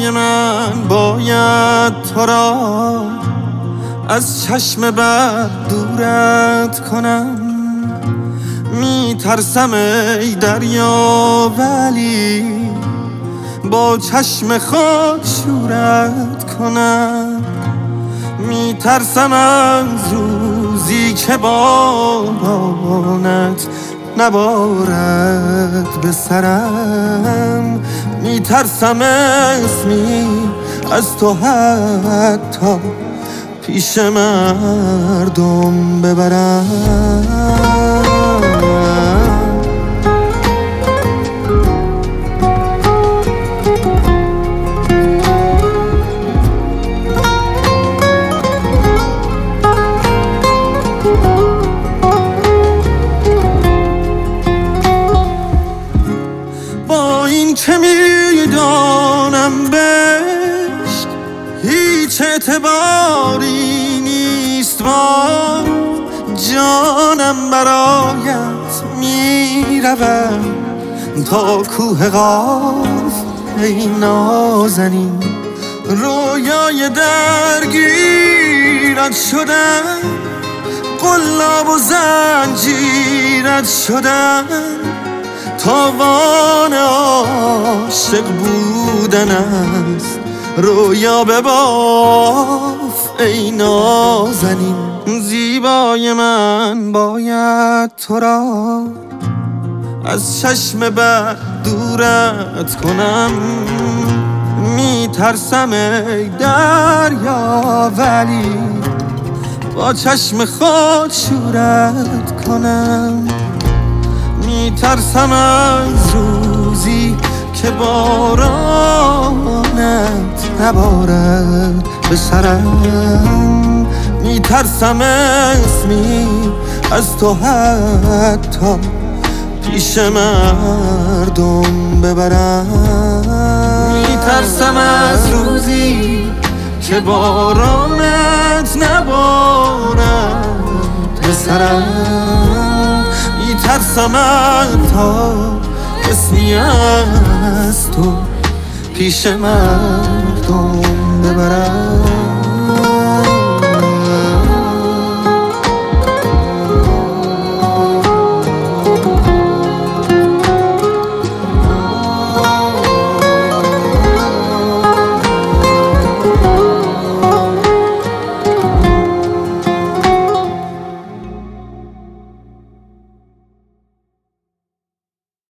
زیبای من باید تو را از چشم بد دورت کنم. میترسم ای دریا ولی با چشم خود شورت کنم. میترسم از روزی که بارانت نبارد به سرم. میترسم اسمی از تو حتی پیش مردم ببرم. با این که میدانم بهشت هیچ اعتباری نیست، با جانم برایت میروم تا کوه قاف. ای نازنین رویای درگیرت شدم، قلاب و زنجیرت شدم. تاوان عاشق بودن است، رویا بباف ای نازنین. زیبای من باید تو را از چشم بد دورت کنم. میترسم ای دریا ولی با چشم خود شورت کنم. میترسم از روزی که بارانت نبارد به سرم. میترسم اسمی از تو حتی پیش مردم ببرم. میترسم از روزی که بارانت نبارد به سرم. میترسم تا اسمی از تو پیش مردم ببرم.